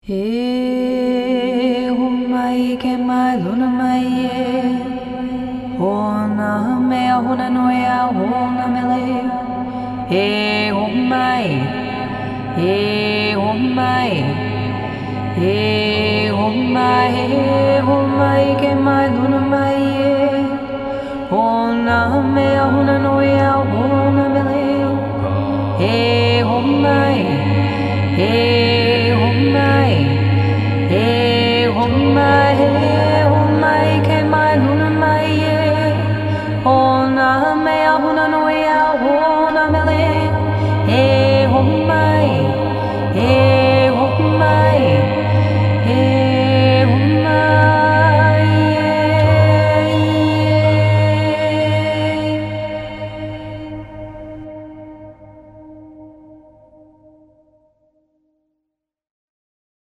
E humai ke mai luna mai e hona mea hona noea hona mele e humai e humai e humai ke mai luna mai e hona mea hona noea hona mele e